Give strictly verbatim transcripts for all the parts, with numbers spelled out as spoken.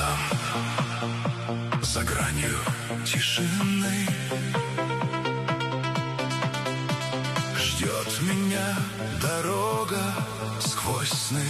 там, за гранью тишины, ждет меня дорога сквозь сны.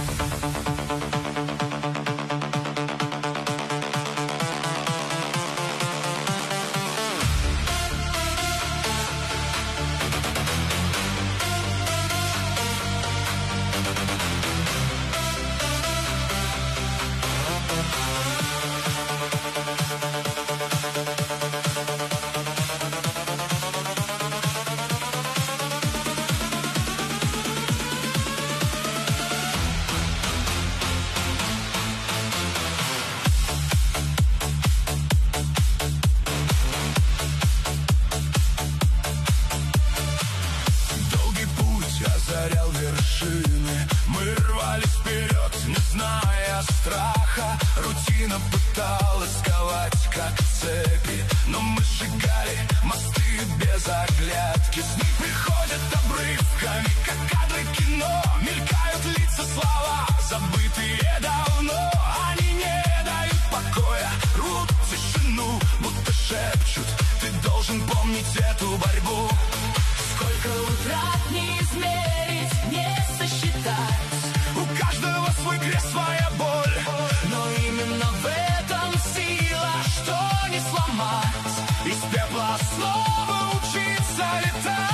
Мы рвались вперед, не зная страха. Рутина пыталась сковать, как цепи, но мы сжигали мосты без оглядки. Сны приходят обрывками, как кадры кино. Мелькают лица, слова, забытые давно. Они не дают покоя, рвут тишину, будто шепчут: ты должен помнить эту борьбу. Сколько утрат не измерить, не сосчитать. У каждого свой крест, своя боль, но именно в этом сила, что не сломать. из пепла снова учиться летать.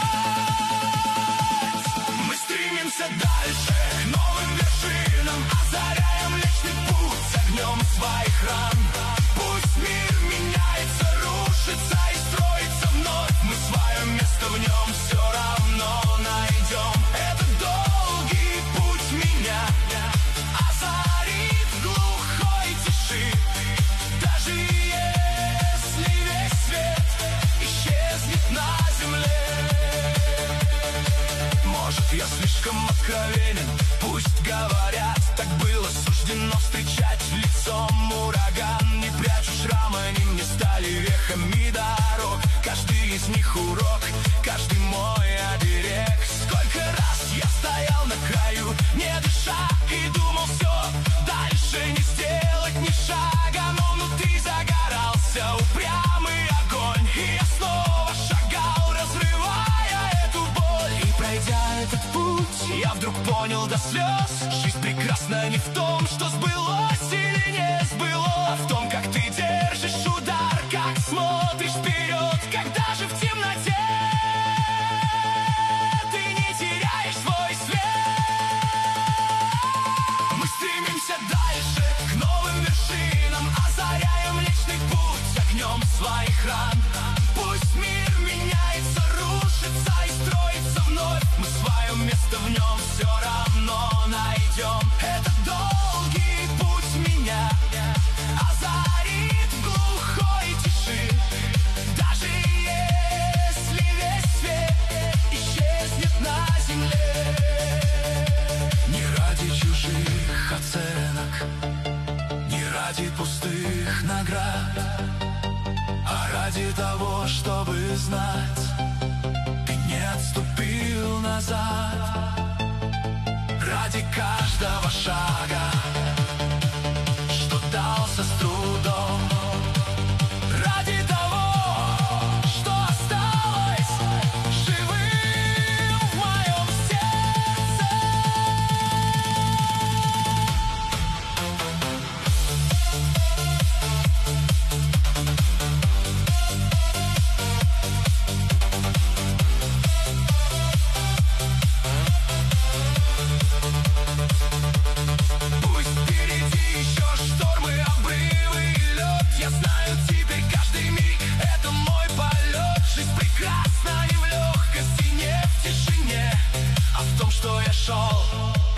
Мы стремимся дальше, к новым вершинам, озаряем личный путь огнем своих ран. Пусть мир меняется, рушится и строится вновь, мы свое место в нем все равно найдем. Это долгий путь меня озарит в глухой тиши. Даже если весь свет исчезнет на земле. Может, я слишком откровенен, пусть говорят, так было суждено встречать лицом ураган. Не прячу шрамы, они мне стали вехами дорог. Каждый из них урок, каждый мой оберег. Сколько раз я стоял на краю, не дыша, и думал: все, дальше не сделать ни шага. Но внутри загорался упрямый огонь, и я снова шагал, разрывая эту боль. И пройдя этот путь, я вдруг понял до слез: жизнь прекрасна не в том, что сбылось или не сбылось, а в том, как ты держишь удар, как смотришь вперед, когда же в темноте ты не теряешь свой свет. Мы стремимся дальше, к новым вершинам, озаряем личный путь огнем своих ран. Пусть мир меняется, рушится и строится вновь, мы свое место в нем все равно найдем. Это долгий путь меня озарит в глухой тиши. Даже если весь свет исчезнет на земле. Не ради чужих оценок, не ради пустых наград, а ради того, чтобы знать: ты не отступил назад. Ради каждого шага, что дался с трудом. Ради того, что осталось живым в моем сердце. Пусть впереди еще штормы, обрывы и лед. Я знаю, теперь каждый миг — это мой полет. Жизнь прекрасна не в легкости, не в тишине, а в том, что я шел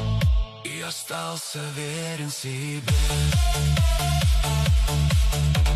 и остался верен себе.